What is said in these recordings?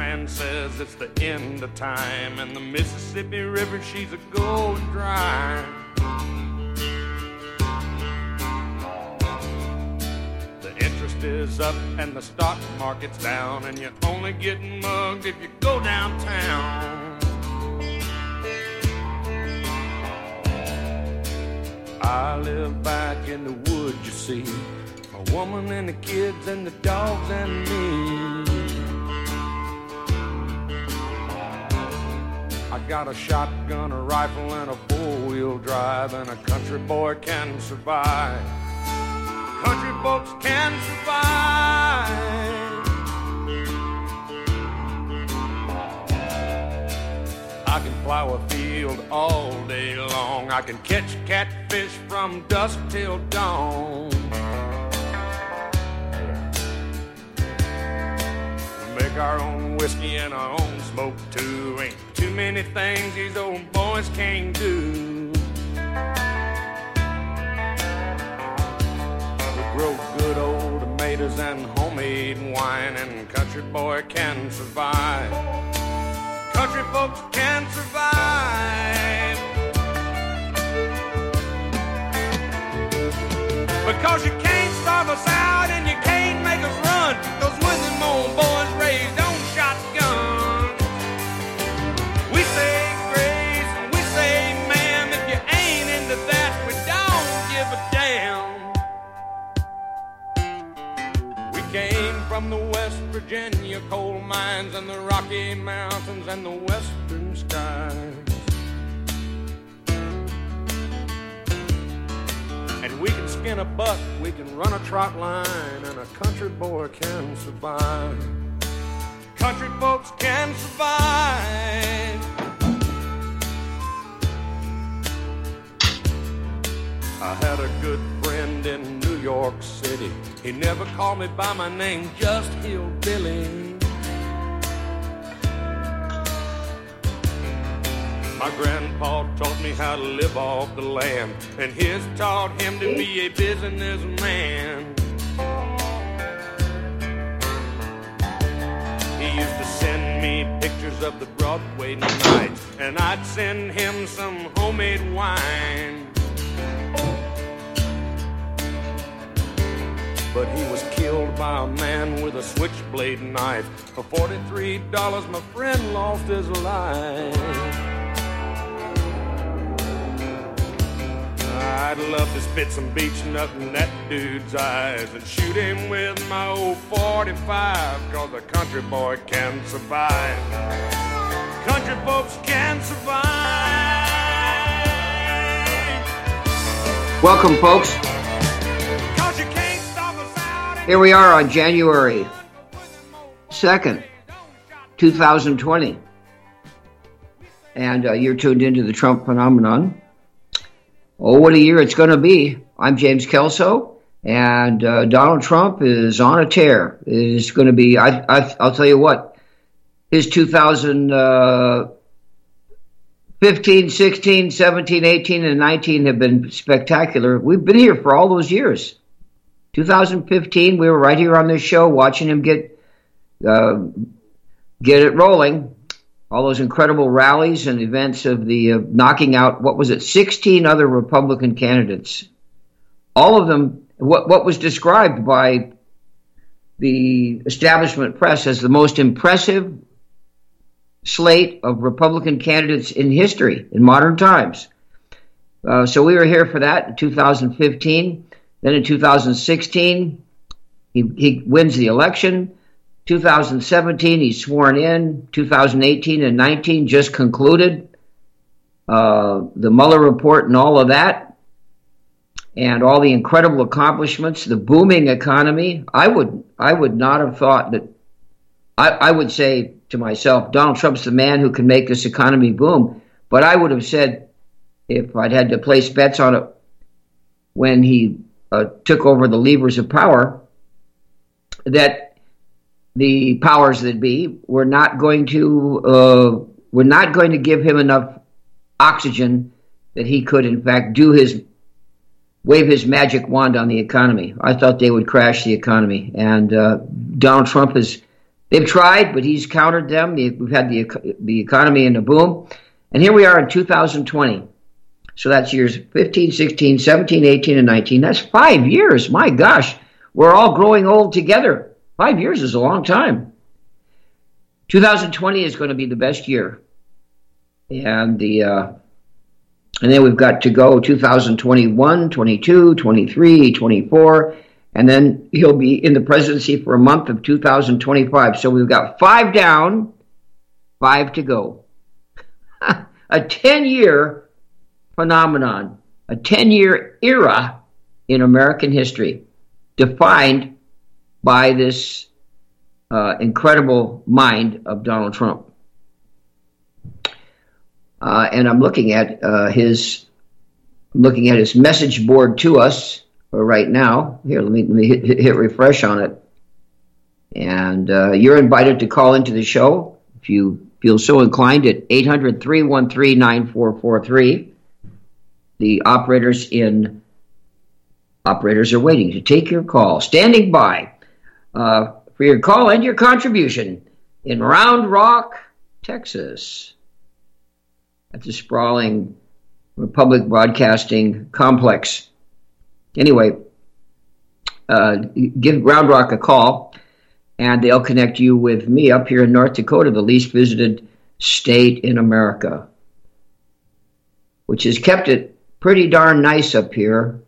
sign says it's the end of time, and the Mississippi River, she's a going dry. The interest is up and the stock market's down, and you're only getting mugged if you go downtown. I live back in the woods, you see, a woman and the kids and the dogs and me. I got a shotgun, a rifle, and a four-wheel drive, and a country boy can survive. Country folks can survive. I can plow a field all day long. I can catch catfish from dusk till dawn. Make our own whiskey and our own smoke too. Ain't too many things these old boys can't do. We grow good old tomatoes and homemade wine, and country boy can survive. Country folks can survive. Because you can't starve us out and you can't make us run. Those when them old boys raised on shotgun. We say grace and we say ma'am. If you ain't into that, we don't give a damn. We came from the West Virginia coal mines and the Rocky Mountains and the western skies. And we can skin a buck, we can run a trot line, and a country boy can survive. Country folks can survive. I had a good friend in New York City. He never called me by my name, just Hillbilly. My grandpa taught me how to live off the land, and his taught him to be a businessman. He used to send me pictures of the Broadway nights, and I'd send him some homemade wine. But he was killed by a man with a switchblade knife. For $43, my friend lost his life. I'd love to spit some beach nut in that dude's eyes and shoot him with my old 45, 'cause a country boy can survive. Country folks can survive. Welcome, folks. Here we are on January 2nd, 2020. And you're tuned into the Trump Phenomenon. Oh, what a year it's going to be. I'm James Kelso, and Donald Trump is on a tear. It is going to be, I'll tell you what, his 2015, 16, 17, 18, and 19 have been spectacular. We've been here for all those years. 2015, we were right here on this show watching him get it rolling. All those incredible rallies and events of the knocking out, 16 other Republican candidates. All of them, what was described by the establishment press as the most impressive slate of Republican candidates in history, in modern times. So we were here for that in 2015. Then in 2016, he wins the election. 2017, he's sworn in. 2018 and 19 just concluded. The Mueller report and all of that. And all the incredible accomplishments, the booming economy. I would not have thought that. I would say to myself, Donald Trump's the man who can make this economy boom. But I would have said, if I'd had to place bets on it when he took over the levers of power, that the powers that be were not going to give him enough oxygen that he could, in fact, wave his magic wand on the economy. I thought they would crash the economy, and Donald Trump has They've tried, but he's countered them. We've had the economy in a boom. And here we are in 2020. So that's years 15, 16, 17, 18, and 19. That's 5 years. My gosh, we're all growing old together. 5 years is a long time. 2020 is going to be the best year. And then we've got to go 2021, 22, 23, 24, and then he'll be in the presidency for a month of 2025. So we've got 5 down, 5 to go. A 10-year phenomenon, a 10-year era in American history, defined by this incredible mind of Donald Trump. And I'm looking at his message board to us right now. Here, let me hit refresh on it. And you're invited to call into the show if you feel so inclined at 800-313-9443. The operators are waiting to take your call, standing by for your call and your contribution in Round Rock, Texas. That's a sprawling public broadcasting complex. Anyway, give Round Rock a call, and they'll connect you with me up here in North Dakota, the least visited state in America, which has kept it pretty darn nice up here.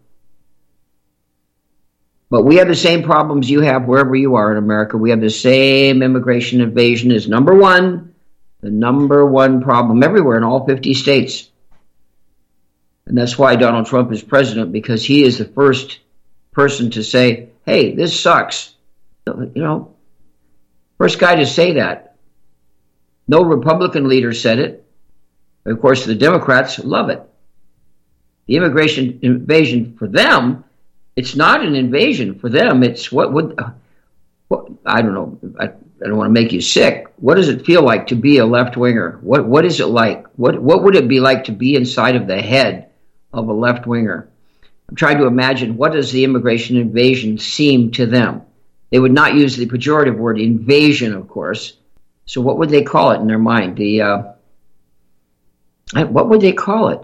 But we have the same problems you have wherever you are in America. We have the same immigration invasion is number one, the number one problem everywhere in all 50 states. And that's why Donald Trump is president, because he is the first person to say, hey, this sucks. You know, first guy to say that. No Republican leader said it. Of course, the Democrats love it. The immigration invasion for them, it's not an invasion for them. It's what I don't know. I don't want to make you sick. What does it feel like to be a left-winger? What is it like? What would it be like to be inside of the head of a left-winger? I'm trying to imagine, what does the immigration invasion seem to them? They would not use the pejorative word invasion, of course. So what would they call it in their mind? What would they call it?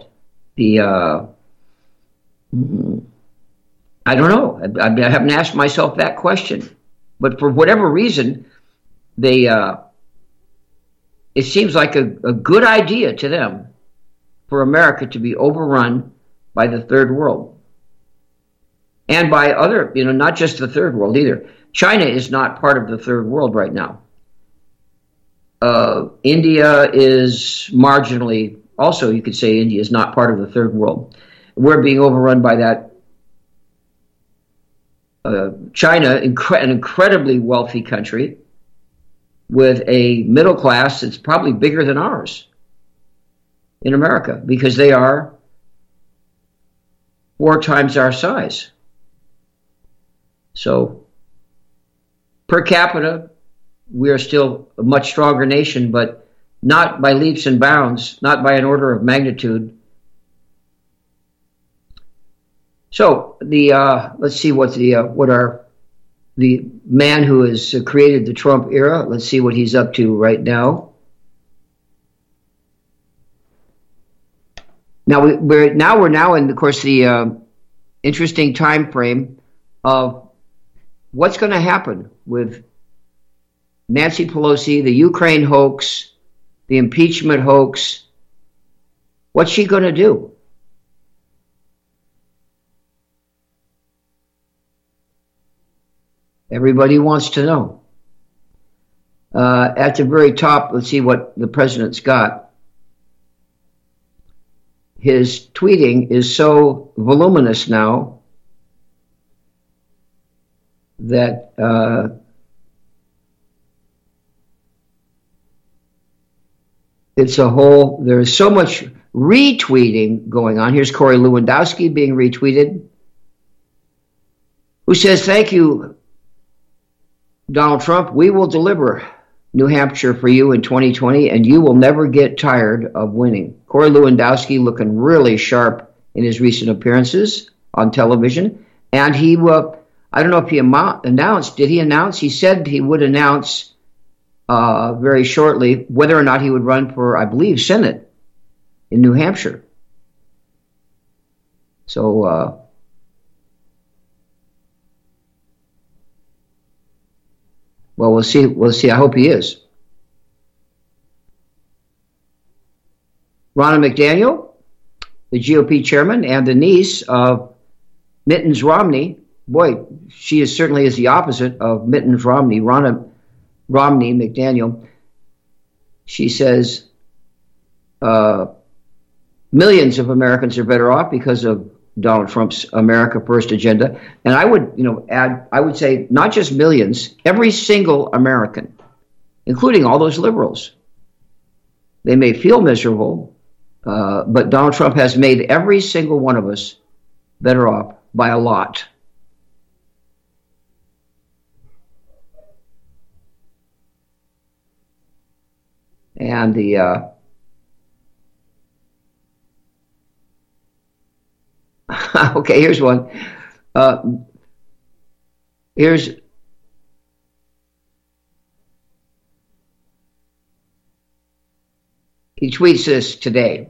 I don't know. I haven't asked myself that question. But for whatever reason, it seems like a good idea to them for America to be overrun by the third world. And by other, not just the third world either. China is not part of the third world right now. India is marginally, also you could say India is not part of the third world. We're being overrun by that. China, an incredibly wealthy country with a middle class that's probably bigger than ours in America, because they are 4 times our size. So per capita, we are still a much stronger nation, but not by leaps and bounds, not by an order of magnitude. So let's see what the man who has created the Trump era, let's see what he's up to right now. Now we're now in, of course, the interesting time frame of what's going to happen with Nancy Pelosi, the Ukraine hoax, the impeachment hoax. What's she going to do? Everybody wants to know. At the very top, let's see what the president's got. His tweeting is so voluminous now that it's a whole, there's so much retweeting going on. Here's Corey Lewandowski being retweeted, who says, thank you, Donald Trump, we will deliver New Hampshire for you in 2020, and you will never get tired of winning. Corey Lewandowski looking really sharp in his recent appearances on television. And he, I don't know if he announced, did he announce? He said he would announce very shortly whether or not he would run for, I believe, Senate in New Hampshire. So, well, we'll see. We'll see. I hope he is. Ronna McDaniel, the GOP chairman and the niece of Mittens Romney. Boy, she certainly is the opposite of Mittens Romney. Ronna Romney McDaniel. She says millions of Americans are better off because of Donald Trump's America First agenda. And I would, add, I would say not just millions, every single American, including all those liberals. They may feel miserable, but Donald Trump has made every single one of us better off by a lot. And the okay, here's one. He tweets this today.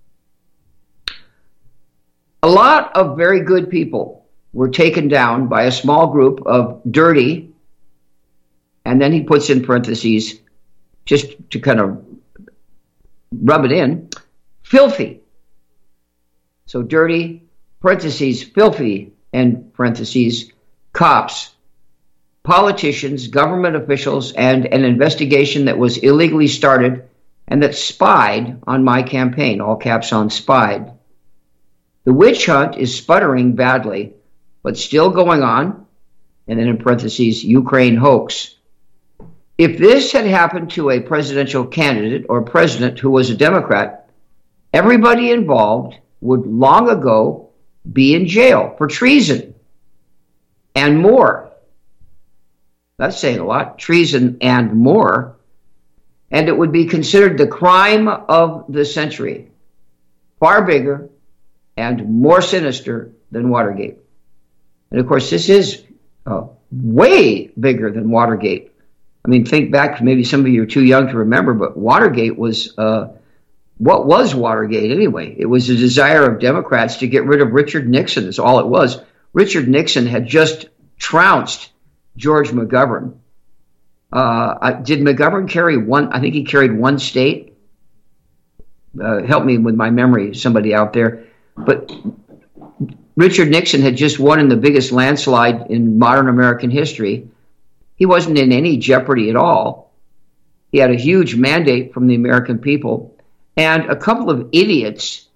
A lot of very good people were taken down by a small group of dirty, and then he puts in parentheses, just to kind of rub it in, filthy. So dirty, parentheses, filthy, and parentheses, cops, politicians, government officials, and an investigation that was illegally started and that spied on my campaign, all caps on spied. The witch hunt is sputtering badly, but still going on, and then in parentheses, Ukraine hoax. If this had happened to a presidential candidate or president who was a Democrat, everybody involved would long ago be in jail for treason and more. That's saying a lot. Treason and more. And it would be considered the crime of the century. Far bigger and more sinister than Watergate. And of course, this is way bigger than Watergate. I mean, think back, maybe some of you are too young to remember, but Watergate was, what was Watergate anyway? It was a desire of Democrats to get rid of Richard Nixon, is all it was. Richard Nixon had just trounced George McGovern. Did McGovern carry one? I think he carried one state. Help me with my memory, somebody out there. But Richard Nixon had just won in the biggest landslide in modern American history. He wasn't in any jeopardy at all. He had a huge mandate from the American people. And a couple of idiots,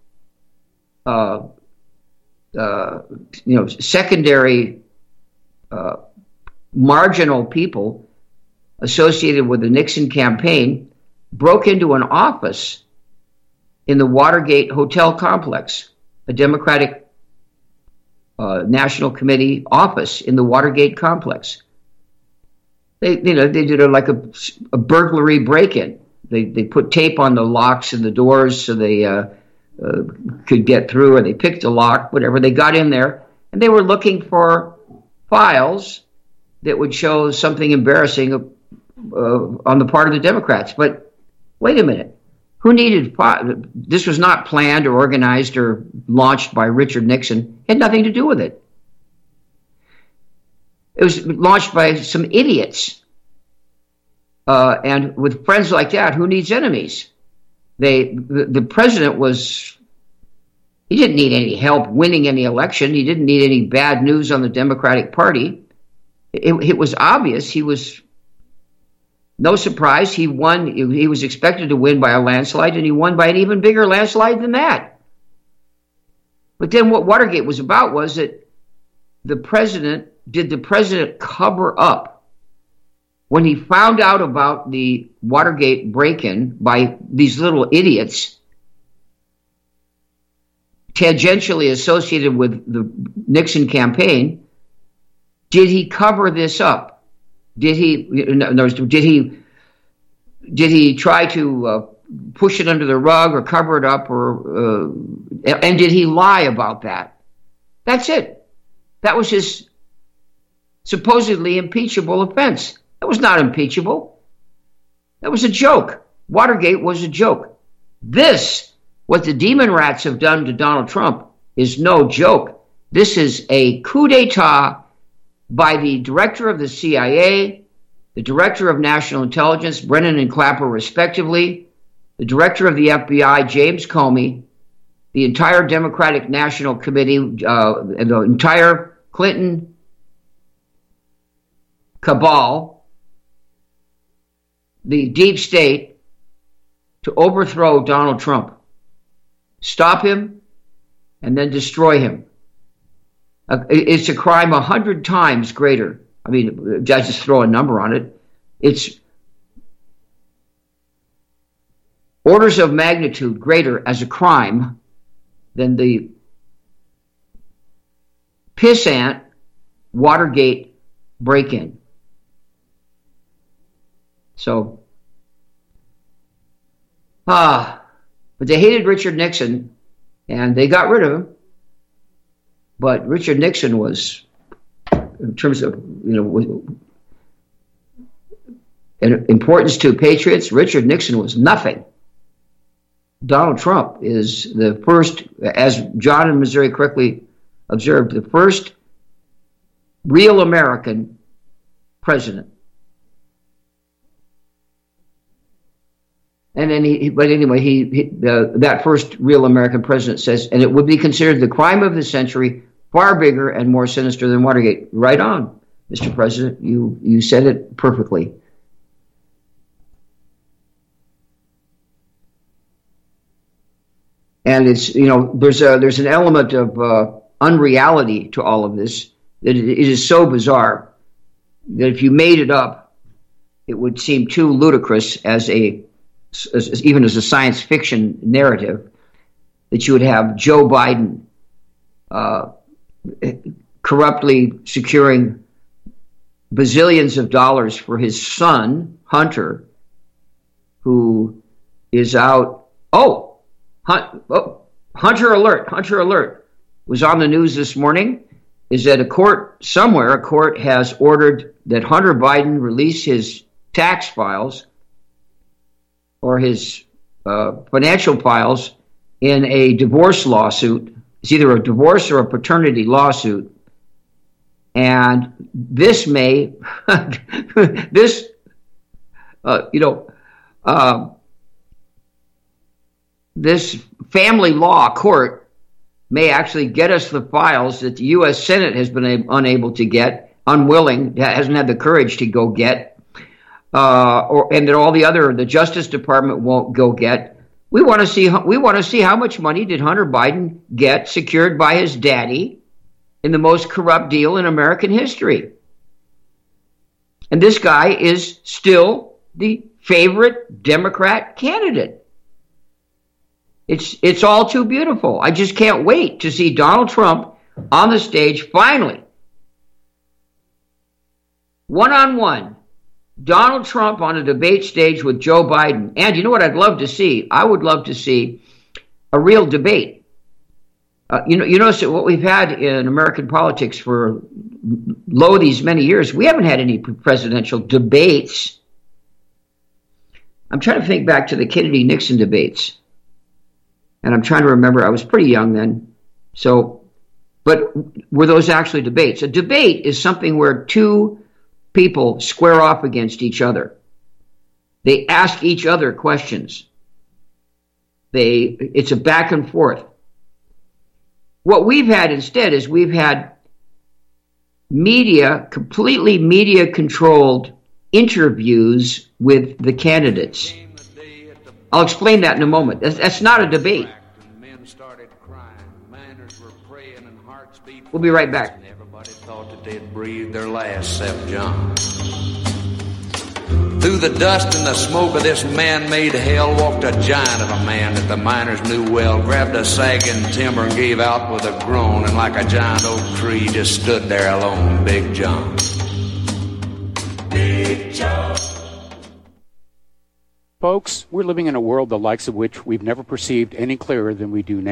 secondary, marginal people associated with the Nixon campaign broke into an office in the Watergate Hotel complex, a Democratic National Committee office in the Watergate complex. They did a burglary break-in. They put tape on the locks and the doors so they could get through, and they picked a lock, whatever. They got in there, and they were looking for files that would show something embarrassing on the part of the Democrats. But wait a minute. Who needed files? This was not planned or organized or launched by Richard Nixon. It had nothing to do with it. It was launched by some idiots. And with friends like that, who needs enemies? The president he didn't need any help winning any election. He didn't need any bad news on the Democratic Party. It was obvious. He was, no surprise, he won. He was expected to win by a landslide, and he won by an even bigger landslide than that. But then what Watergate was about was that the president cover up when he found out about the Watergate break-in by these little idiots tangentially associated with the Nixon campaign? Did he cover this up? Did he try to push it under the rug or cover it up, and did he lie about that? That's it. That was his supposedly impeachable offense. That was not impeachable. That was a joke. Watergate was a joke. This, what the demon rats have done to Donald Trump, is no joke. This is a coup d'etat by the director of the CIA, the director of national intelligence, Brennan and Clapper respectively, the director of the FBI, James Comey, the entire Democratic National Committee, and the entire Clinton cabal, the deep state, to overthrow Donald Trump, stop him, and then destroy him. It's a crime 100 times greater. I mean, I just throw a number on it. It's orders of magnitude greater as a crime than the pissant Watergate break-in. So, but they hated Richard Nixon, and they got rid of him. But Richard Nixon was, in terms of, importance to patriots, Richard Nixon was nothing. Donald Trump is the first, as John in Missouri correctly observed, the first real American president. And then that first real American president says, and it would be considered the crime of the century, far bigger and more sinister than Watergate. Right on, Mr. President. You said it perfectly. And it's, there's an element of unreality to all of this, that it is so bizarre that if you made it up, it would seem too ludicrous even as a science fiction narrative, that you would have Joe Biden corruptly securing bazillions of dollars for his son, Hunter, who is out. Hunter alert was on the news this morning. Is that a court has ordered that Hunter Biden release his tax files or his financial files in a divorce lawsuit. It's either a divorce or a paternity lawsuit. And this may, this family law court may actually get us the files that the U.S. Senate has been unable to get, hasn't had the courage to go get, and that the Justice Department won't go get. We want to see how much money did Hunter Biden get secured by his daddy in the most corrupt deal in American history. And this guy is still the favorite Democrat candidate. It's all too beautiful. I just can't wait to see Donald Trump on the stage finally. One-on-one. Donald Trump on a debate stage with Joe Biden. And you know what I'd love to see? I would love to see a real debate. You notice that what we've had in American politics for these many years, we haven't had any presidential debates. I'm trying to think back to the Kennedy-Nixon debates. And I'm trying to remember, I was pretty young then. But were those actually debates? A debate is something where two people square off against each other. They ask each other questions. It's a back and forth. What we've had instead is we've had completely media-controlled interviews with the candidates. I'll explain that in a moment. That's not a debate. We'll be right back. Everybody thought that they'd breathed their last, except John. Through the dust and the smoke of this man-made hell walked a giant of a man that the miners knew well, grabbed a sagging timber and gave out with a groan, and like a giant oak tree just stood there alone, Big John. Big John. Folks, we're living in a world the likes of which we've never perceived any clearer than we do now.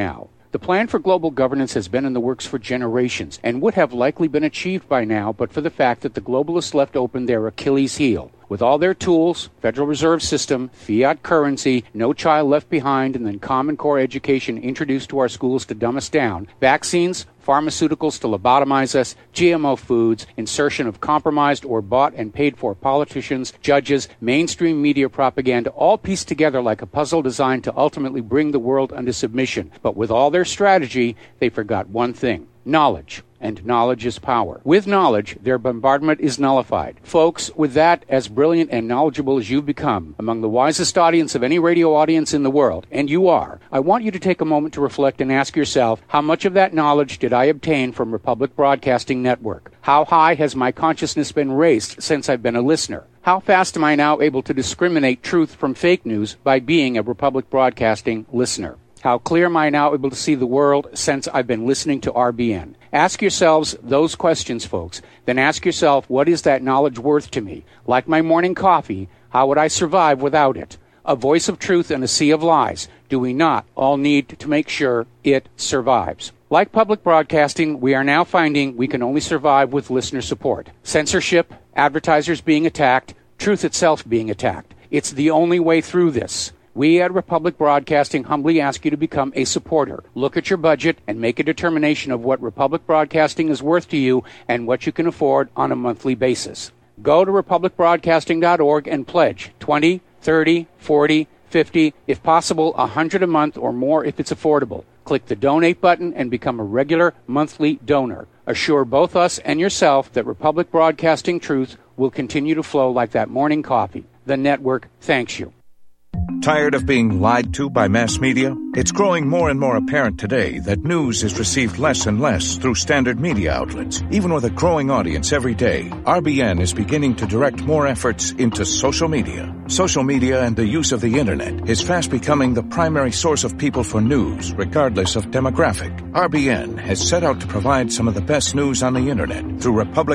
The plan for global governance has been in the works for generations and would have likely been achieved by now but for the fact that the globalists left open their Achilles heel. With all their tools, Federal Reserve System, fiat currency, no child left behind, and then Common Core education introduced to our schools to dumb us down, vaccines, pharmaceuticals to lobotomize us, GMO foods, insertion of compromised or bought and paid for politicians, judges, mainstream media propaganda, all pieced together like a puzzle designed to ultimately bring the world under submission. But with all their strategy, they forgot one thing: knowledge. And knowledge is power. With knowledge, their bombardment is nullified. Folks, with that, as brilliant and knowledgeable as you've become, among the wisest audience of any radio audience in the world, and you are, I want you to take a moment to reflect and ask yourself, how much of that knowledge did I obtain from Republic Broadcasting Network? How high has my consciousness been raised since I've been a listener? How fast am I now able to discriminate truth from fake news by being a Republic Broadcasting listener? How clear am I now able to see the world since I've been listening to RBN? Ask yourselves those questions, folks. Then ask yourself, what is that knowledge worth to me? Like my morning coffee, how would I survive without it? A voice of truth in a sea of lies. Do we not all need to make sure it survives? Like public broadcasting, we are now finding we can only survive with listener support. Censorship, advertisers being attacked, truth itself being attacked. It's the only way through this. We at Republic Broadcasting humbly ask you to become a supporter. Look at your budget and make a determination of what Republic Broadcasting is worth to you and what you can afford on a monthly basis. Go to republicbroadcasting.org and pledge $20, $30, $40, $50, if possible, $100 a month or more if it's affordable. Click the donate button and become a regular monthly donor. Assure both us and yourself that Republic Broadcasting truth will continue to flow like that morning coffee. The network thanks you. Tired of being lied to by mass media? It's growing more and more apparent today that news is received less and less through standard media outlets. Even with a growing audience every day, RBN is beginning to direct more efforts into social media. Social media and the use of the internet is fast becoming the primary source of people for news, regardless of demographic. RBN has set out to provide some of the best news on the internet through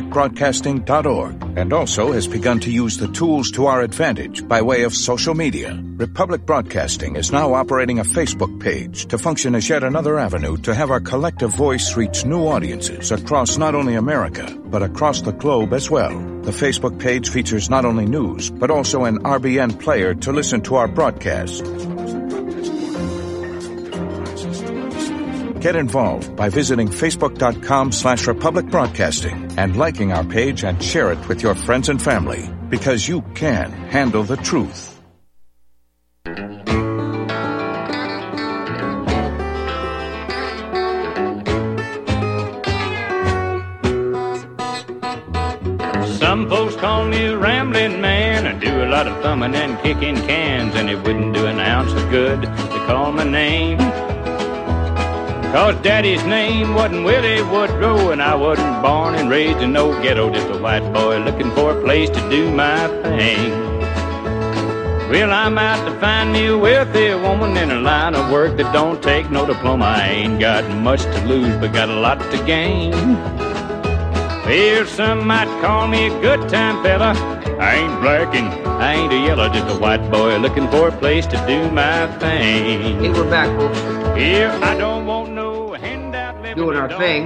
republicbroadcasting.org, and also has begun to use the tools to our advantage by way of social media. Republic Broadcasting is now operating a Facebook page to function as yet another avenue to have our collective voice reach new audiences across not only America, but across the globe as well. The Facebook page features not only news, but also an RBN player to listen to our broadcasts. Get involved by visiting facebook.com/Republic Broadcasting and liking our page and share it with your friends and family, because you can handle the truth. Some folks call me a rambling man. I do a lot of thumbing and kicking cans, and it wouldn't do an ounce of good to call my name. 'Cause Daddy's name wasn't Willie Woodrow, and I wasn't born and raised in no ghetto, just a white boy looking for a place to do my thing. Well, I'm out to find me a wealthy woman in a line of work that don't take no diploma. I ain't got much to lose, but got a lot to gain. Well, some might call me a good time fella. I ain't black and I ain't a yellow, just a white boy looking for a place to do my thing. Hey, we're back, folks. Here, I don't want no handout living. Doing our thing.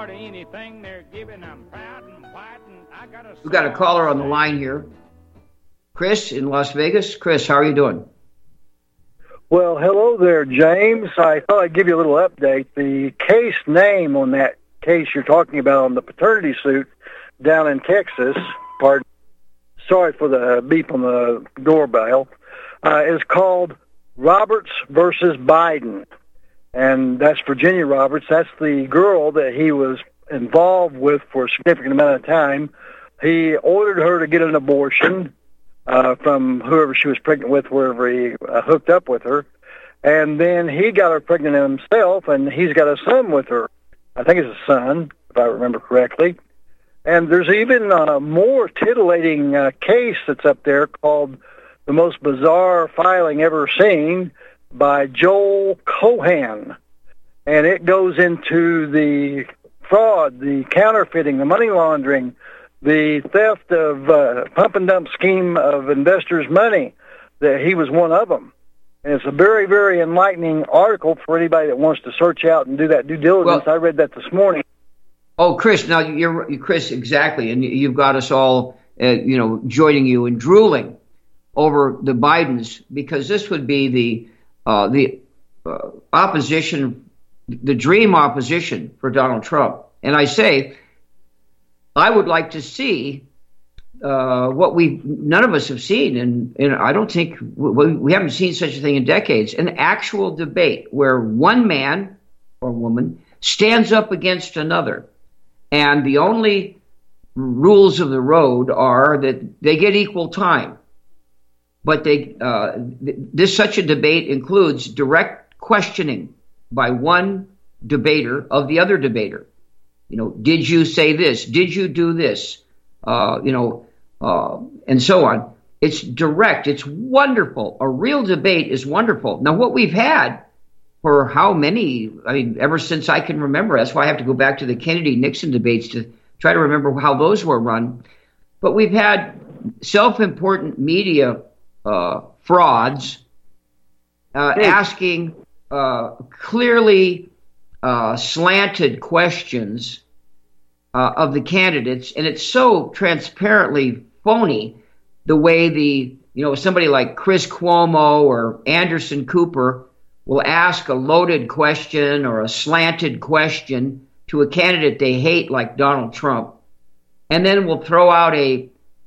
We got a caller on the line here. Chris in Las Vegas. Chris, how are you doing? Well, hello there, James. I thought I'd give you a little update. The case name on that case you're talking about on the paternity suit down in Texas, pardon, sorry for the beep on the doorbell, is called Roberts versus Biden. And that's Virginia Roberts. That's the girl that he was involved with for a significant amount of time. He ordered her to get an abortion from whoever she was pregnant with, wherever he hooked up with her. And then he got her pregnant himself, and he's got a son with her. I think it's a son, if I remember correctly. And there's even a more titillating case that's up there called The Most Bizarre Filing Ever Seen by Joel Cohen. And it goes into the fraud, the counterfeiting, the money laundering, the theft of pump and dump scheme of investors' money, that he was one of them. And it's a very, very enlightening article for anybody that wants to search out and do that due diligence. I read that this morning. Oh, Chris, now Chris, exactly, and you've got us all, joining you and drooling over the Bidens, because this would be the opposition, the dream opposition for Donald Trump. And I say, I would like to see what none of us have seen, and I don't think we haven't seen such a thing in decades, an actual debate where one man or woman stands up against another. And the only rules of the road are that they get equal time. But such a debate includes direct questioning by one debater of the other debater. Did you say this? Did you do this? And so on. It's direct. It's wonderful. A real debate is wonderful. Now, what we've had for how many, ever since I can remember, that's why I have to go back to the Kennedy-Nixon debates to try to remember how those were run. But we've had self-important media frauds asking clearly slanted questions of the candidates, and it's so transparently phony the way somebody like Chris Cuomo or Anderson Cooper will ask a loaded question or a slanted question to a candidate they hate like Donald Trump, and then will throw out a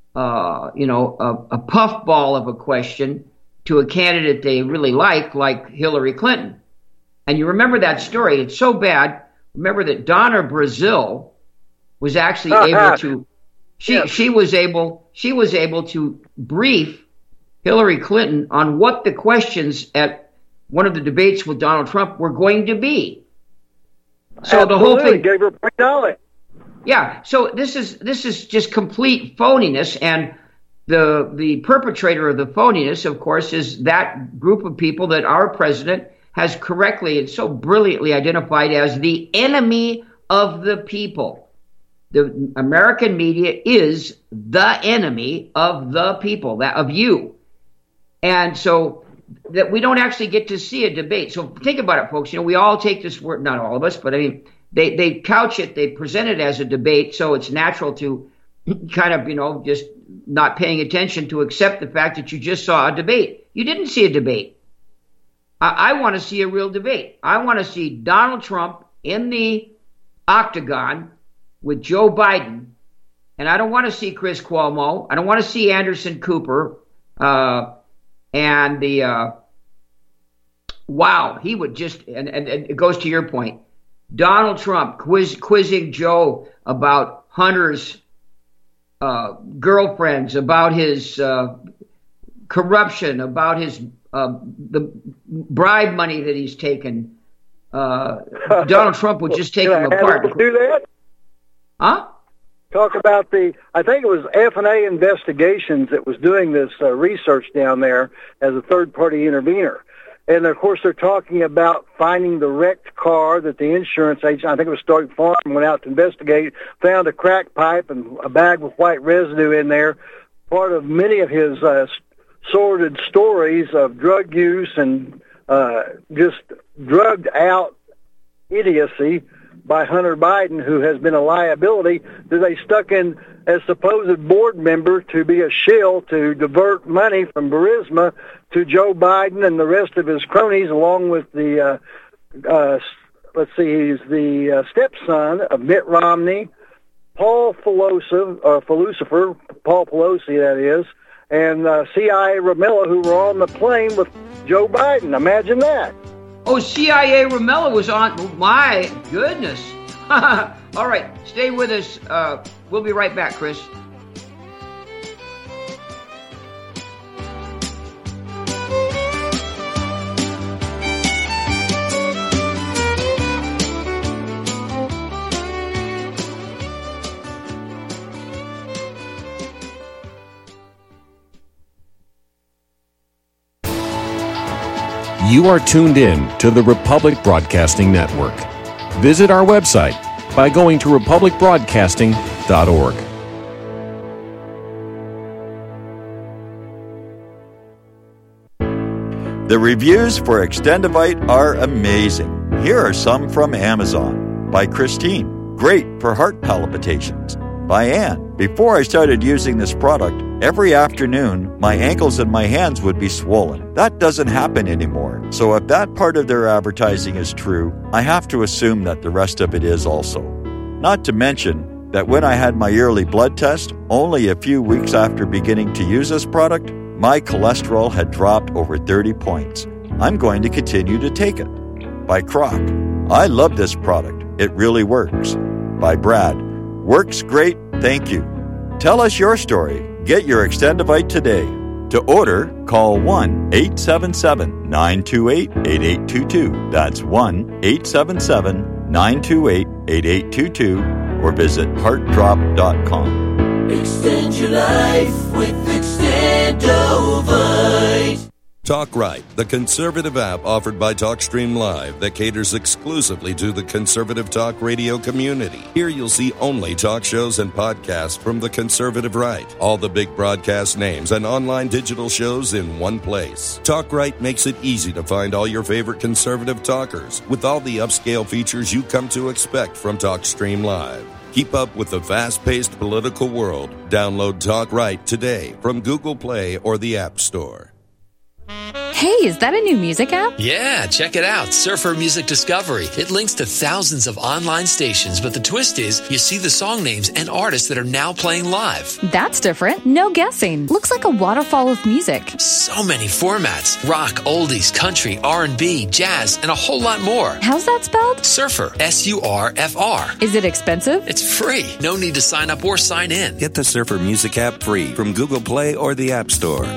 puffball of a question to a candidate they really like Hillary Clinton. And you remember that story. It's so bad. Remember that Donna Brazile was actually able to she was able to brief Hillary Clinton on what the questions at one of the debates with Donald Trump were going to be. So Absolutely. The whole thing gave her knowledge. Yeah, so this is just complete phoniness, and the perpetrator of the phoniness, of course, is that group of people that our president has correctly and so brilliantly identified as the enemy of the people. The American media is the enemy of the people, that of you. And so that we don't actually get to see a debate. So think about it, folks. We all take this word, not all of us, but they couch it, they present it as a debate, so it's natural to kind of, just not paying attention to accept the fact that you just saw a debate. You didn't see a debate. I want to see a real debate. I want to see Donald Trump in the octagon with Joe Biden, and I don't want to see Chris Cuomo. I don't want to see Anderson Cooper, and he would just, and it goes to your point, Donald Trump quizzing Joe about Hunter's girlfriends, about his corruption, about his the bribe money that he's taken. Donald Trump would just take him apart. Do that? Huh? Talk about I think it was F&A Investigations that was doing this research down there as a third-party intervener. And, of course, they're talking about finding the wrecked car that the insurance agent, I think it was State Farm, went out to investigate, found a crack pipe and a bag with white residue in there, part of many of his sordid stories of drug use and just drugged-out idiocy by Hunter Biden, who has been a liability that they stuck in as supposed board member to be a shill to divert money from Burisma to Joe Biden and the rest of his cronies, along with the, he's the stepson of Mitt Romney, Paul Pelosi, that is, and CIA Romello, who were on the plane with Joe Biden. Imagine that. Oh, CIA Romello was on. Oh, my goodness. All right, stay with us. We'll be right back, Chris. You are tuned in to the Republic Broadcasting Network. Visit our website by going to republicbroadcasting.org. The reviews for Extendivite are amazing. Here are some from Amazon. By Christine, great for heart palpitations. By Ann, before I started using this product, every afternoon my ankles and my hands would be swollen. That doesn't happen anymore. So if that part of their advertising is true, I have to assume that the rest of it is also. Not to mention that when I had my yearly blood test, only a few weeks after beginning to use this product, my cholesterol had dropped over 30 points. I'm going to continue to take it. By Croc, I love this product. It really works. By Brad, works great, thank you. Tell us your story. Get your Extendivite today. To order, call 1-877-928-8822. That's 1-877-928-8822 or visit heartdrop.com. Extend your life with Extendovite. Talk Right, the conservative app offered by TalkStream Live that caters exclusively to the conservative talk radio community. Here you'll see only talk shows and podcasts from the conservative right. All the big broadcast names and online digital shows in one place. Talk Right makes it easy to find all your favorite conservative talkers with all the upscale features you come to expect from TalkStream Live. Keep up with the fast-paced political world. Download Talk Right today from Google Play or the App Store. Hey, is that a new music app? Yeah, check it out. Surfer Music Discovery. It links to thousands of online stations, but the twist is you see the song names and artists that are now playing live. That's different. No guessing. Looks like a waterfall of music. So many formats. Rock, oldies, country, R&B, jazz, and a whole lot more. How's that spelled? Surfer. S-U-R-F-R. Is it expensive? It's free. No need to sign up or sign in. Get the Surfer Music app free from Google Play or the App Store.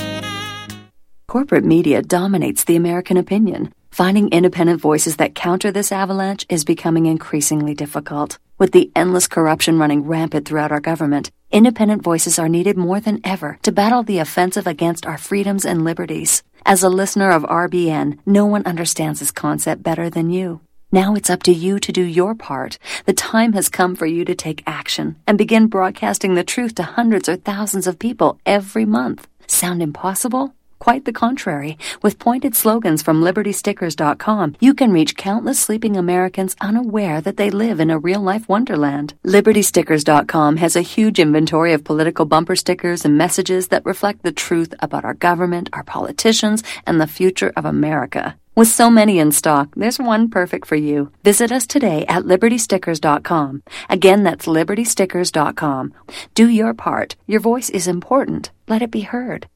Corporate media dominates the American opinion. Finding independent voices that counter this avalanche is becoming increasingly difficult. With the endless corruption running rampant throughout our government, independent voices are needed more than ever to battle the offensive against our freedoms and liberties. As a listener of RBN, no one understands this concept better than you. Now it's up to you to do your part. The time has come for you to take action and begin broadcasting the truth to hundreds or thousands of people every month. Sound impossible? Quite the contrary. With pointed slogans from LibertyStickers.com, you can reach countless sleeping Americans unaware that they live in a real-life wonderland. LibertyStickers.com has a huge inventory of political bumper stickers and messages that reflect the truth about our government, our politicians, and the future of America. With so many in stock, there's one perfect for you. Visit us today at LibertyStickers.com. Again, that's LibertyStickers.com. Do your part. Your voice is important. Let it be heard.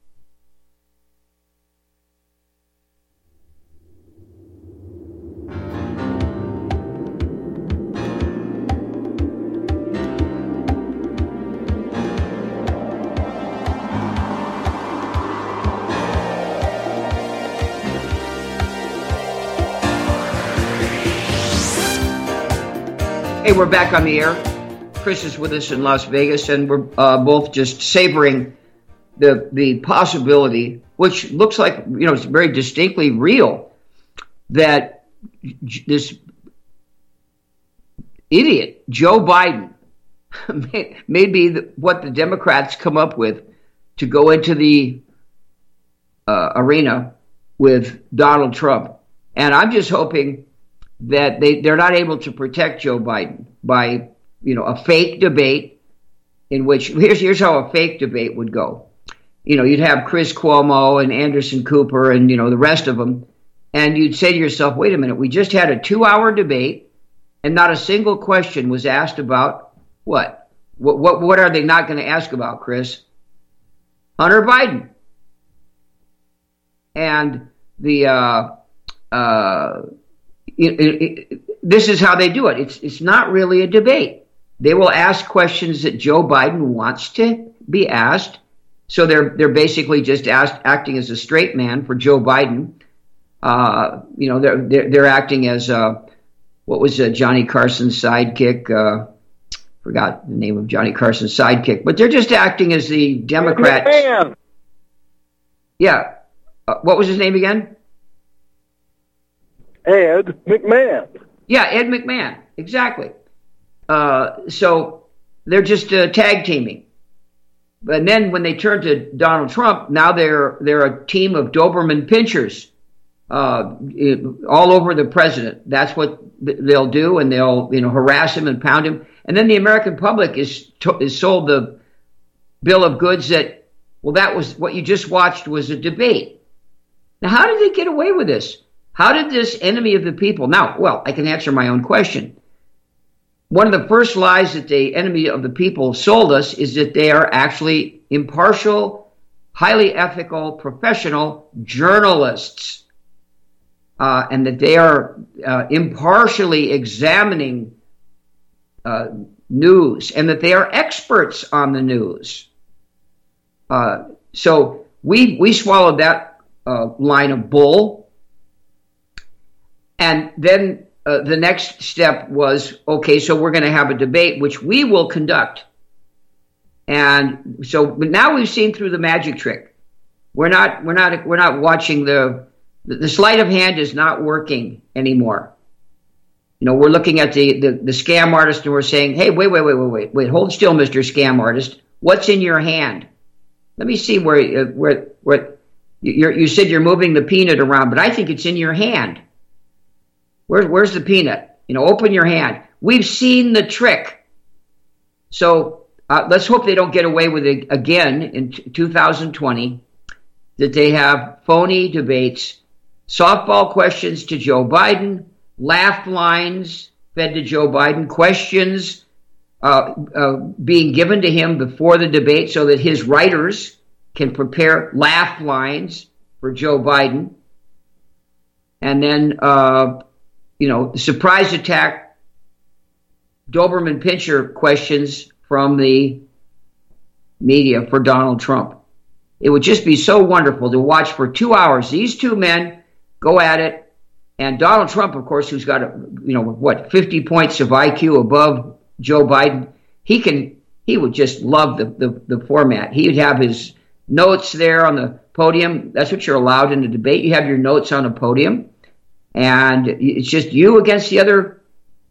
Hey, we're back on the air. Chris is with us in Las Vegas, and we're both just savoring the possibility, which looks like, it's very distinctly real, that this idiot, Joe Biden, may be what the Democrats come up with to go into the arena with Donald Trump. And I'm just hoping that they're not able to protect Joe Biden by, a fake debate in which, here's how a fake debate would go. You'd have Chris Cuomo and Anderson Cooper and, the rest of them. And you'd say to yourself, wait a minute, we just had a 2-hour debate and not a single question was asked about what? What are they not going to ask about, Chris? Hunter Biden. And this is how they do it. It's not really a debate. They will ask questions that Joe Biden wants to be asked. So they're basically just acting as a straight man for Joe Biden. They're acting as what was Johnny Carson's sidekick? Forgot the name of Johnny Carson's sidekick, but they're just acting as the Democrats. McMahon. Yeah. What was his name again? Ed McMahon. Yeah, Ed McMahon. Exactly. So they're just tag teaming. And then when they turn to Donald Trump, now they're a team of Doberman pinchers all over the president. That's what they'll do, and they'll harass him and pound him. And then the American public is sold the bill of goods that, well, that was what you just watched was a debate. Now, how did they get away with this? How did this enemy of the people? Now, well, I can answer my own question. One of the first lies that the enemy of the people sold us is that they are actually impartial, highly ethical, professional journalists, and that they are impartially examining news, and that they are experts on the news. So we swallowed that line of bull, and then the next step was, okay, so we're going to have a debate, which we will conduct. And so, but now we've seen through the magic trick. We're not watching the sleight of hand is not working anymore. We're looking at the scam artist and we're saying, hey, wait, hold still, Mr. Scam Artist. What's in your hand? Let me see where you said you're moving the peanut around, but I think it's in your hand. Where's the peanut? Open your hand. We've seen the trick. So let's hope they don't get away with it again in 2020, that they have phony debates, softball questions to Joe Biden, laugh lines fed to Joe Biden, questions being given to him before the debate so that his writers can prepare laugh lines for Joe Biden. And then, surprise attack, Doberman Pinscher questions from the media for Donald Trump. It would just be so wonderful to watch for 2 hours these two men go at it. And Donald Trump, of course, who's got 50 points of IQ above Joe Biden, he would just love the format. He would have his notes there on the podium. That's what you're allowed in a debate. You have your notes on a podium, and it's just you against the other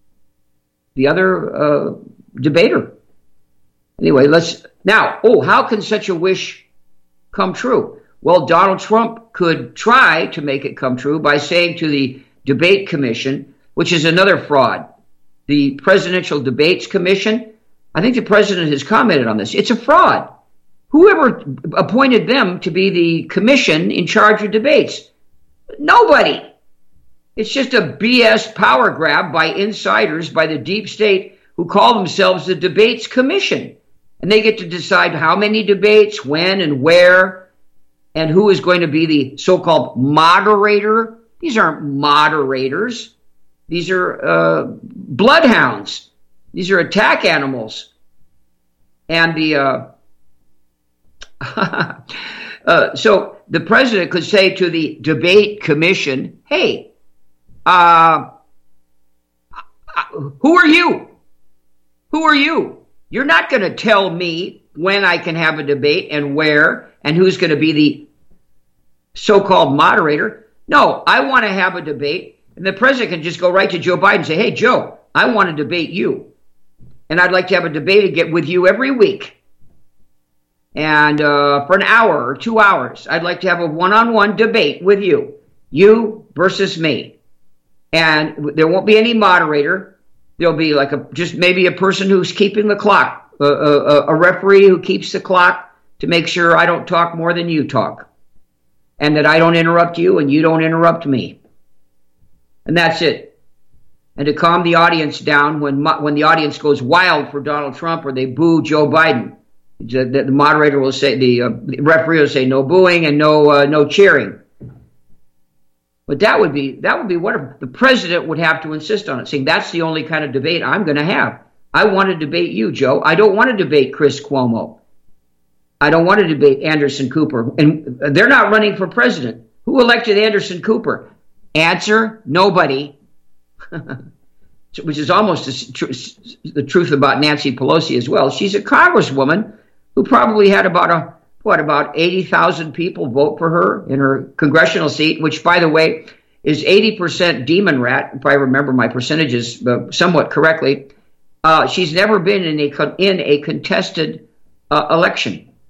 debater. Anyway, how can such a wish come true? Well, Donald Trump could try to make it come true by saying to the Debate Commission, which is another fraud, the Presidential Debates Commission, I think the president has commented on this. It's a fraud. Whoever appointed them to be the commission in charge of debates? Nobody. It's just a BS power grab by insiders, by the deep state, who call themselves the Debates Commission. And they get to decide how many debates, when and where, and who is going to be the so-called moderator. These aren't moderators. These are bloodhounds. These are attack animals. And so the president could say to the Debate Commission, hey, who are you? Who are you? You're not going to tell me when I can have a debate and where and who's going to be the so-called moderator. No, I want to have a debate. And the president can just go right to Joe Biden and say, hey, Joe, I want to debate you. And I'd like to have a debate with you every week. And for an hour or 2 hours, I'd like to have a one-on-one debate with you. You versus me. And there won't be any moderator. There'll be just maybe a person who's keeping the clock, a referee who keeps the clock to make sure I don't talk more than you talk. And that I don't interrupt you and you don't interrupt me. And that's it. And to calm the audience down when the audience goes wild for Donald Trump or they boo Joe Biden. The moderator will say, the referee will say no booing and no cheering. But that would be wonderful. The president would have to insist on it, saying that's the only kind of debate I'm going to have. I want to debate you, Joe. I don't want to debate Chris Cuomo. I don't want to debate Anderson Cooper. And they're not running for president. Who elected Anderson Cooper? Answer, nobody. Which is almost the truth about Nancy Pelosi as well. She's a congresswoman who probably had about 80,000 people vote for her in her congressional seat, which, by the way, is 80% demon rat, if I remember my percentages somewhat correctly. She's never been in a contested election.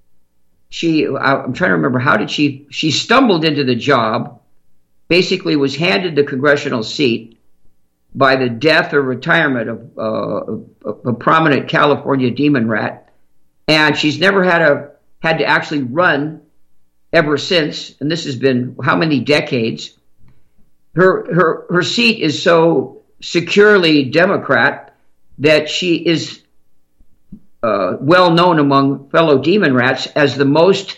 I'm trying to remember, how did she stumbled into the job, basically was handed the congressional seat by the death or retirement of a prominent California demon rat, and she's never had to actually run ever since, and this has been how many decades. Her seat is so securely Democrat that she is well known among fellow demon rats as the most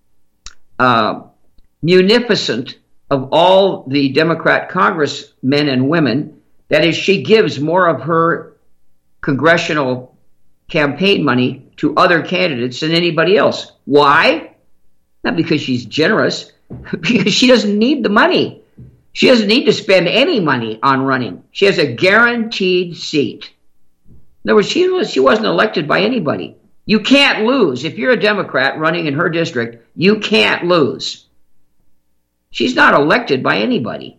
munificent of all the Democrat congressmen and women. That is, she gives more of her congressional campaign money to other candidates than anybody else. Why? Not because she's generous, because she doesn't need the money. She doesn't need to spend any money on running. She has a guaranteed seat. In other words, she wasn't elected by anybody. You can't lose. If you're a Democrat running in her district, you can't lose. She's not elected by anybody.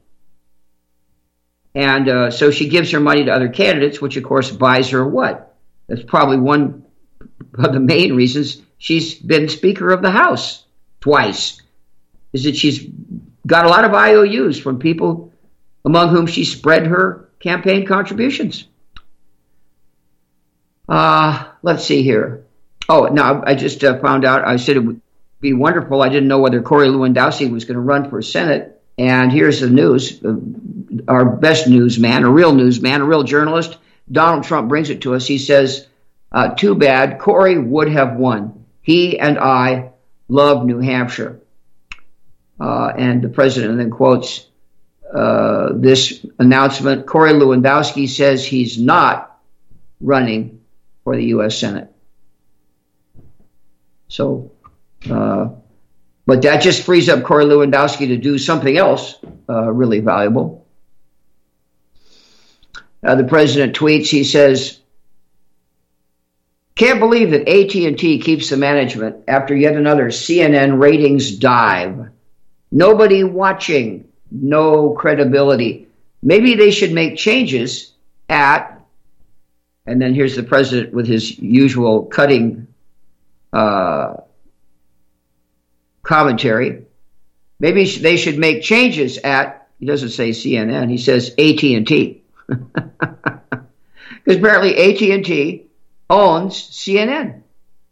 And so she gives her money to other candidates, which, of course, buys her what? That's probably one of the main reasons she's been Speaker of the House twice, is that she's got a lot of IOUs from people among whom she spread her campaign contributions. Let's see here. Oh, no, I just found out. I said it would be wonderful. I didn't know whether Corey Lewandowski was going to run for Senate. And here's the news. Our best newsman, a real journalist, Donald Trump brings it to us. He says, too bad, Corey would have won. He and I love New Hampshire. And the president then quotes this announcement. Corey Lewandowski says he's not running for the U.S. Senate. So, but that just frees up Corey Lewandowski to do something else really valuable. The president tweets, he says, can't believe that AT&T keeps the management after yet another CNN ratings dive. Nobody watching, no credibility. Maybe they should make changes at, and then here's the president with his usual cutting commentary. Maybe they should make changes at, he doesn't say CNN, he says AT&T. Because apparently AT&T owns CNN.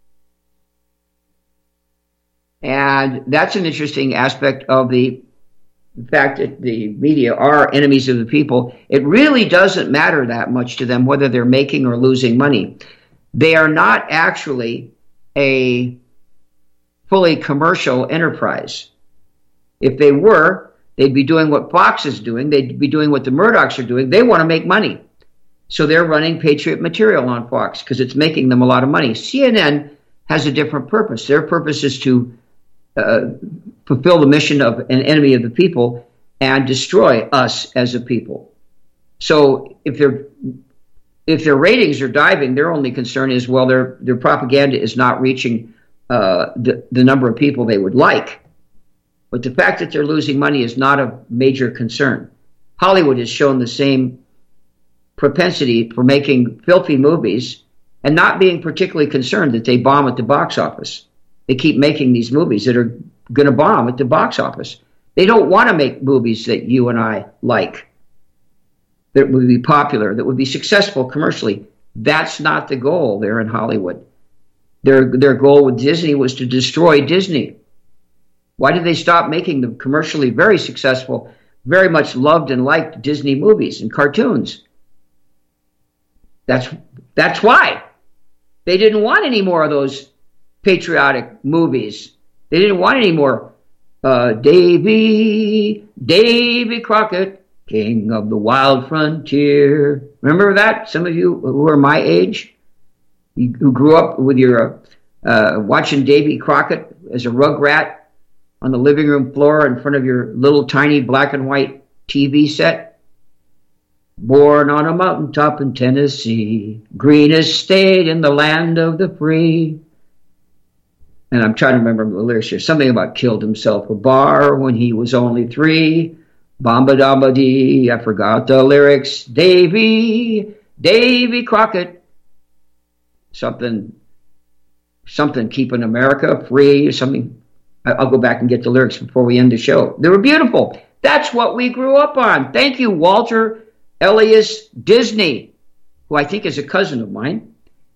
And that's an interesting aspect of the fact that the media are enemies of the people. It really doesn't matter that much to them whether they're making or losing money. They are not actually a fully commercial enterprise. If they were, they'd be doing what Fox is doing. They'd be doing what the Murdochs are doing. They want to make money. So they're running Patriot material on Fox because it's making them a lot of money. CNN has a different purpose. Their purpose is to fulfill the mission of an enemy of the people and destroy us as a people. So if their ratings are diving, their only concern is, well, their propaganda is not reaching the number of people they would like. But the fact that they're losing money is not a major concern. Hollywood has shown the same propensity for making filthy movies and not being particularly concerned that they bomb at the box office. They keep making these movies that are going to bomb at the box office. They don't want to make movies that you and I like, that would be popular, that would be successful commercially. That's not the goal there in Hollywood. Their goal with Disney was to destroy Disney. Why did they stop making the commercially very successful, very much loved and liked Disney movies and cartoons? That's why. They didn't want any more of those patriotic movies. They didn't want any more Davy Crockett, King of the Wild Frontier. Remember that? Some of you who are my age, who grew up with your watching Davy Crockett as a rugrat on the living room floor in front of your little tiny black and white TV set. Born on a mountaintop in Tennessee, greenest state in the land of the free. And I'm trying to remember the lyrics here. Something about killed himself a bar when he was only 3. Bamba damba dee. I forgot the lyrics. Davy Crockett. Something something, Keeping America Free or something. I'll go back and get the lyrics before we end the show. They were beautiful. That's what we grew up on. Thank you, Walter Elias Disney, who I think is a cousin of mine.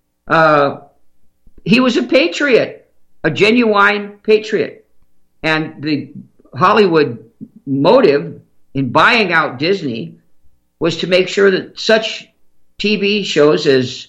He was a patriot, a genuine patriot. And the Hollywood motive in buying out Disney was to make sure that such TV shows as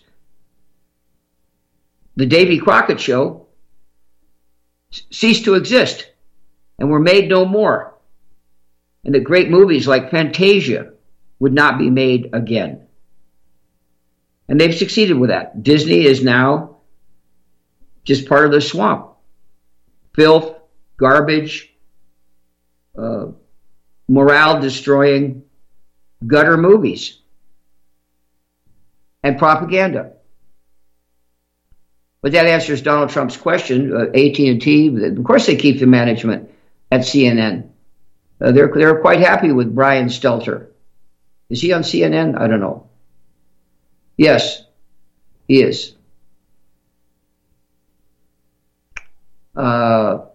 the Davy Crockett Show ceased to exist and were made no more. And that great movies like Fantasia would not be made again. And they've succeeded with that. Disney is now just part of the swamp. Filth, garbage, morale-destroying gutter movies and propaganda. But that answers Donald Trump's question. AT&T, of course, they keep the management at CNN. They're quite happy with Brian Stelter. Is he on CNN? I don't know. Yes, he is. Let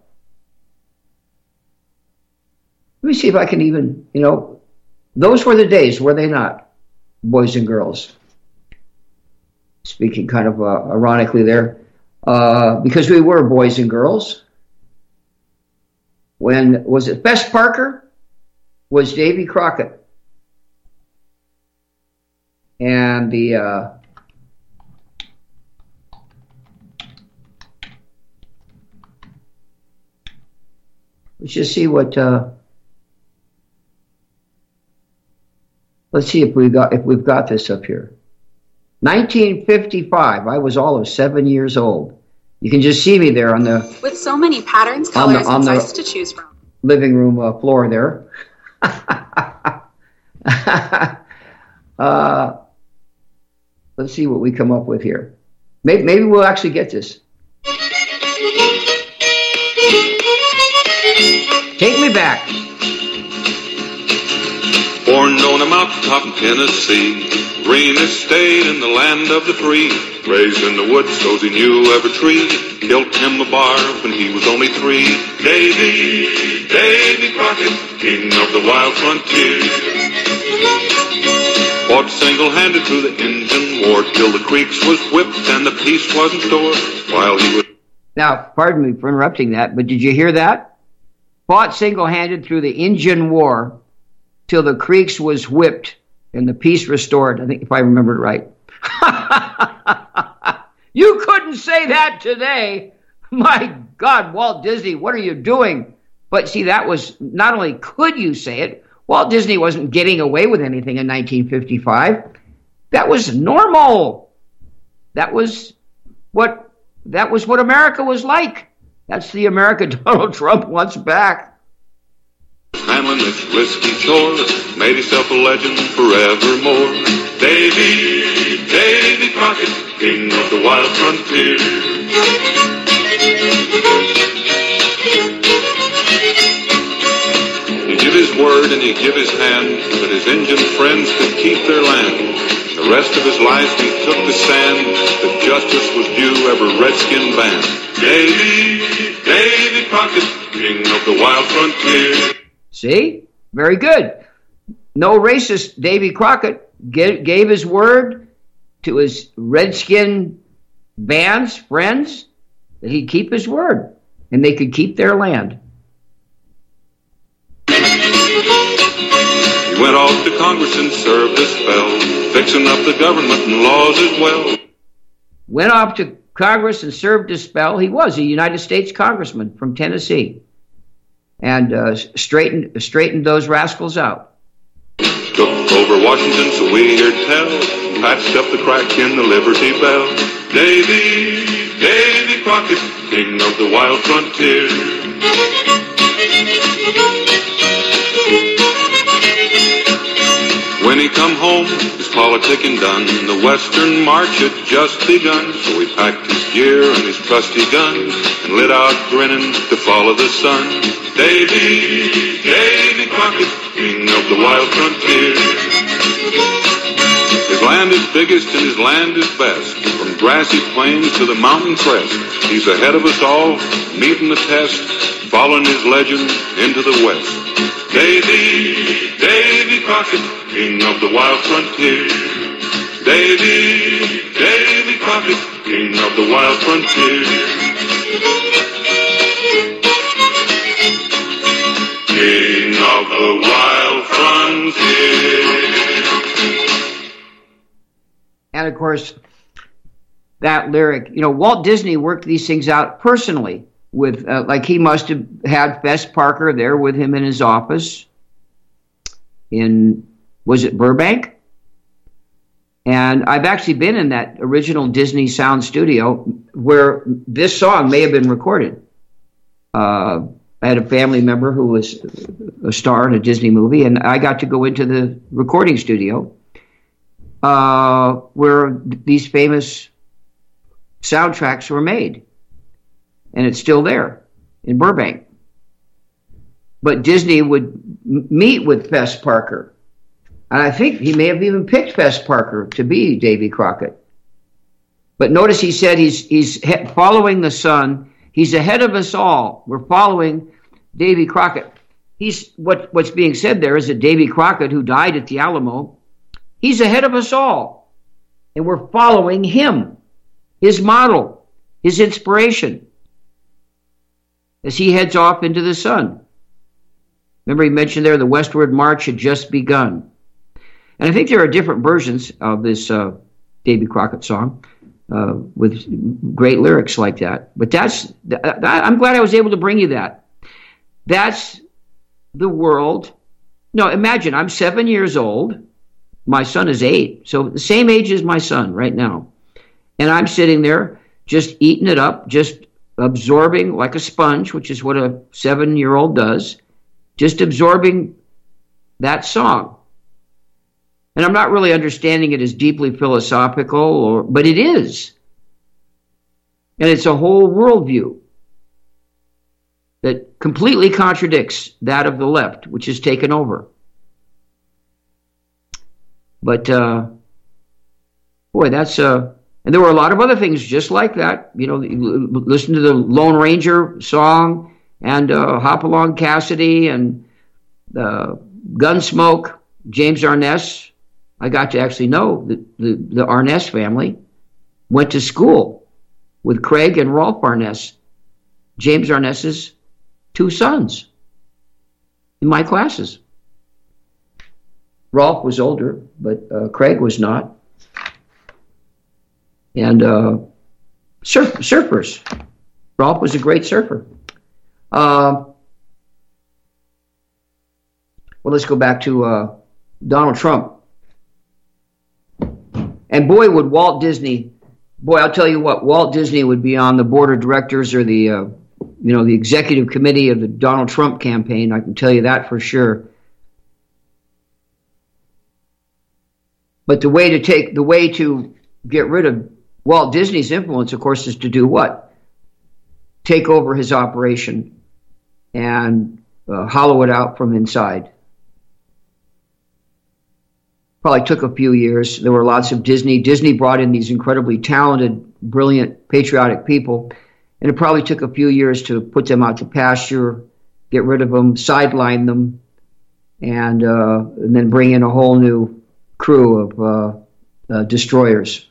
me see if I can even, those were the days, were they not, boys and girls? Speaking kind of ironically there, because we were boys and girls. When, was it Bess Parker? Was Davy Crockett. And the, let's just see what, let's see if we've got this up here. 1955. I was all of 7 years old. You can just see me there on the with so many patterns, colors, and sizes to choose from. Living room floor there. Let's see what we come up with here. Maybe we'll actually get this. Take me back. Born on a mountaintop in Tennessee, greenest state in the land of the free. Raised in the woods, so he knew every tree. Killed him a bar when he was only 3. Davy Crockett, king of the wild frontier. Fought single-handed through the Indian War till the Creeks was whipped and the peace wasn't stored. While he was... Now, pardon me for interrupting that, but did you hear that? Fought single-handed through the Indian War till the Creeks was whipped and the peace restored. I think if I remember it right. You couldn't say that today. My God, Walt Disney, what are you doing? But see, that was, not only could you say it, Walt Disney wasn't getting away with anything in 1955. That was normal. That was what America was like. That's the America Donald Trump wants back. Handling this risky chore, made himself a legend forevermore. Davy Crockett, king of the wild frontier. He give his word and he give his hand that his Indian friends could keep their land. The rest of his life he took the stand that justice was due every redskin band. Davy Crockett, king of the wild frontier. See? Very good. No racist Davy Crockett gave his word to his redskin bands, friends, that he'd keep his word and they could keep their land. He went off to Congress and served a spell, fixing up the government and laws as well. Went off to Congress and served a spell. He was a United States congressman from Tennessee. And straightened those rascals out. Took over Washington, so we hear tell, patched up the crack in the Liberty Bell. Davy Crockett, king of the wild frontier. When he come home, his politicking done, the Western March had just begun. So he packed his gear and his trusty gun and lit out grinning to follow the sun. Davy Crockett, king of the wild frontier. His His land is biggest and his land is best. From grassy plains to the mountain crest, he's ahead of us all, meeting the test, following his legend into the west. Davy Crockett, king of the wild frontier. Davy Crockett, king of the wild frontier. King of the wild frontier. And of course, that lyric, Walt Disney worked these things out personally with, like he must have had Fess Parker there with him in his office was it Burbank? And I've actually been in that original Disney sound studio where this song may have been recorded. I had a family member who was a star in a Disney movie, and I got to go into the recording studio where these famous soundtracks were made. And it's still there in Burbank. But Disney would meet with Fess Parker. And I think he may have even picked Fess Parker to be Davy Crockett. But notice he said he's following the sun. He's ahead of us all. We're following Davy Crockett. What's being said there is that Davy Crockett, who died at the Alamo, he's ahead of us all. And we're following him, his model, his inspiration, as he heads off into the sun. Remember he mentioned there the westward march had just begun. And I think there are different versions of this Davy Crockett song with great lyrics like that. But I'm glad I was able to bring you that. That's the world. No, imagine I'm 7 years old. My son is 8. So the same age as my son right now. And I'm sitting there just eating it up, just absorbing like a sponge, which is what a 7-year-old does, just absorbing that song. And I'm not really understanding it as deeply philosophical, but it is. And it's a whole worldview that completely contradicts that of the left, which has taken over. But, boy, that's... And there were a lot of other things just like that. Listen to the Lone Ranger song and Hopalong Cassidy and Gunsmoke, James Arness. I got to actually know the Arness family. Went to school with Craig and Rolf Arness, James Arness's 2 sons, in my classes. Rolf was older, but Craig was not. And surfers. Rolf was a great surfer. Well, let's go back to Donald Trump. And boy, would Walt Disney, I'll tell you what, Walt Disney would be on the board of directors or the executive committee of the Donald Trump campaign. I can tell you that for sure. But the way to get rid of Walt Disney's influence, of course, is to do what? Take over his operation and hollow it out from inside. Probably took a few years. There were lots of Disney. Disney brought in these incredibly talented, brilliant, patriotic people. And it probably took a few years to put them out to pasture, get rid of them, sideline them, and then bring in a whole new crew of destroyers.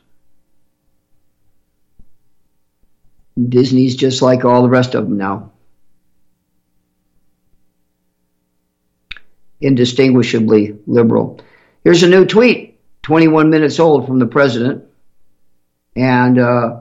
Disney's just like all the rest of them now. Indistinguishably liberal. Here's a new tweet, 21 minutes old, from the president. And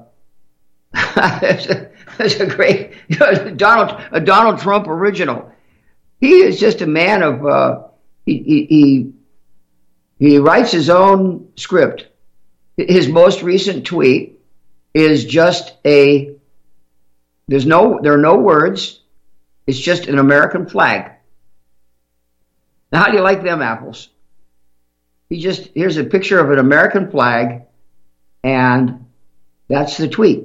it's a great Donald Trump original. He is just a man of he writes his own script. His most recent tweet is just there are no words. It's just an American flag. Now, how do you like them apples? Here's a picture of an American flag, and that's the tweet.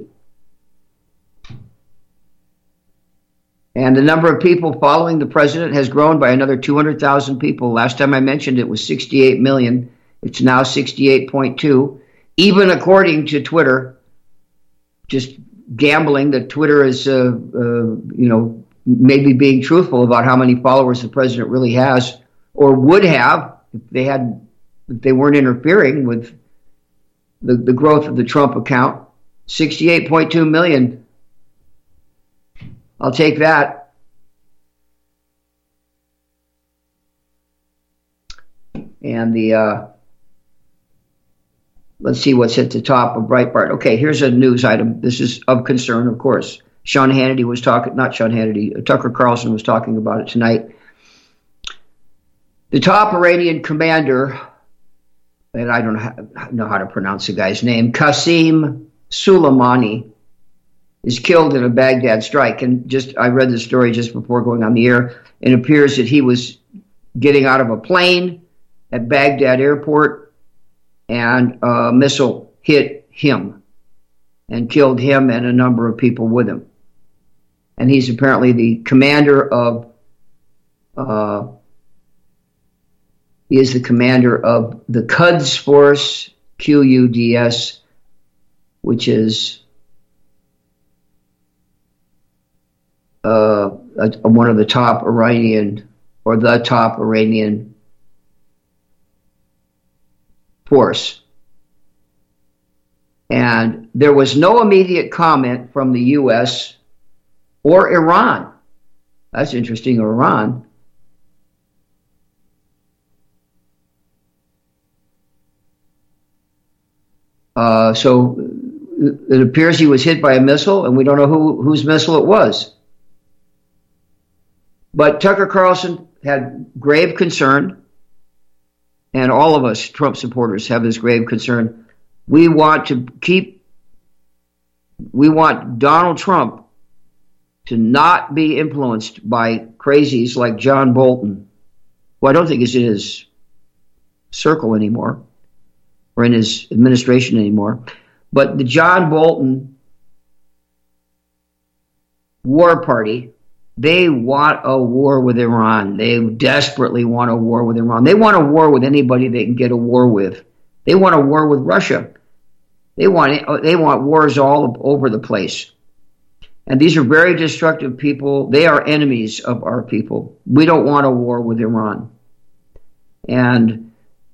And the number of people following the president has grown by another 200,000 people. Last time I mentioned it was 68 million. It's now 68.2. Even according to Twitter, just gambling that Twitter is, maybe being truthful about how many followers the president really has or would have if they weren't interfering with the growth of the Trump account. 68.2 million. I'll take that. And let's see what's at the top of Breitbart. Okay, here's a news item. This is of concern, of course. Tucker Carlson was talking about it tonight. The top Iranian commander, and I don't know how to pronounce the guy's name, Qasem Soleimani, is killed in a Baghdad strike. And I read the story just before going on the air. It appears that he was getting out of a plane at Baghdad airport, and a missile hit him and killed him and a number of people with him. And he's apparently the commander of the Quds Force, Quds, which is one of the top Iranian force. And there was no immediate comment from the U.S. or Iran. That's interesting, Iran. So it appears he was hit by a missile, and we don't know whose missile it was. But Tucker Carlson had grave concern, and all of us Trump supporters have this grave concern. We want Donald Trump to not be influenced by crazies like John Bolton, who I don't think is in his circle anymore, or in his administration anymore. But the John Bolton war party, they want a war with Iran. They desperately want a war with Iran. They want a war with anybody they can get a war with. They want a war with Russia. They want wars all over the place. And these are very destructive people. They are enemies of our people. We don't want a war with Iran. And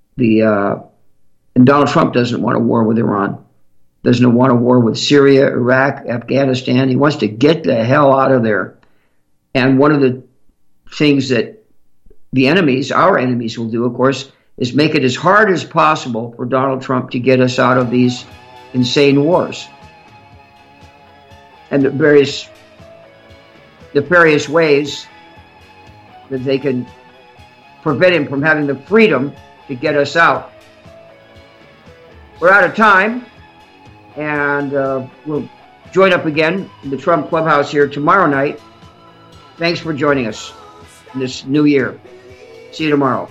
Donald Trump doesn't want a war with Iran. Doesn't want a war with Syria, Iraq, Afghanistan. He wants to get the hell out of there. And one of the things that our enemies will do, of course, is make it as hard as possible for Donald Trump to get us out of these insane wars. And the various ways that they can prevent him from having the freedom to get us out. We're out of time, and we'll join up again in the Trump Clubhouse here tomorrow night. Thanks for joining us in this new year. See you tomorrow.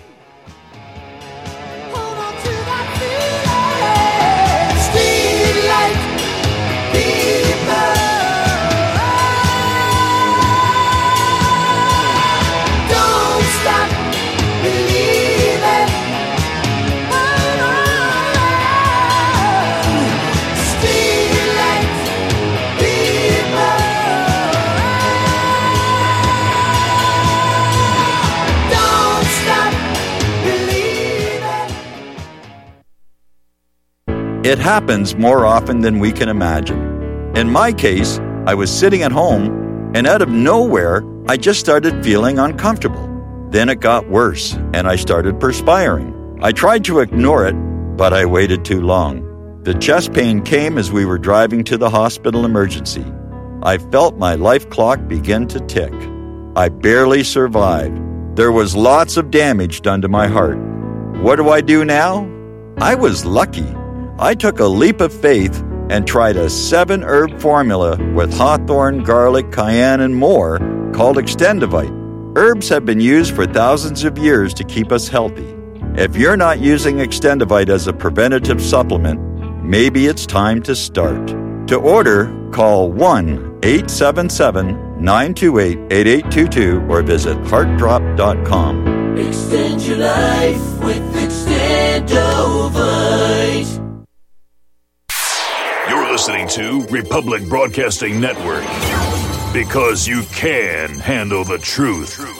It happens more often than we can imagine. In my case, I was sitting at home, and out of nowhere, I just started feeling uncomfortable. Then it got worse, and I started perspiring. I tried to ignore it, but I waited too long. The chest pain came as we were driving to the hospital emergency. I felt my life clock begin to tick. I barely survived. There was lots of damage done to my heart. What do I do now? I was lucky. I took a leap of faith and tried a 7-herb formula with hawthorn, garlic, cayenne, and more called Extendivite. Herbs have been used for thousands of years to keep us healthy. If you're not using Extendivite as a preventative supplement, maybe it's time to start. To order, call 1-877-928-8822 or visit heartdrop.com. Extend your life with Extendo. to Republic Broadcasting Network. Because you can handle the truth.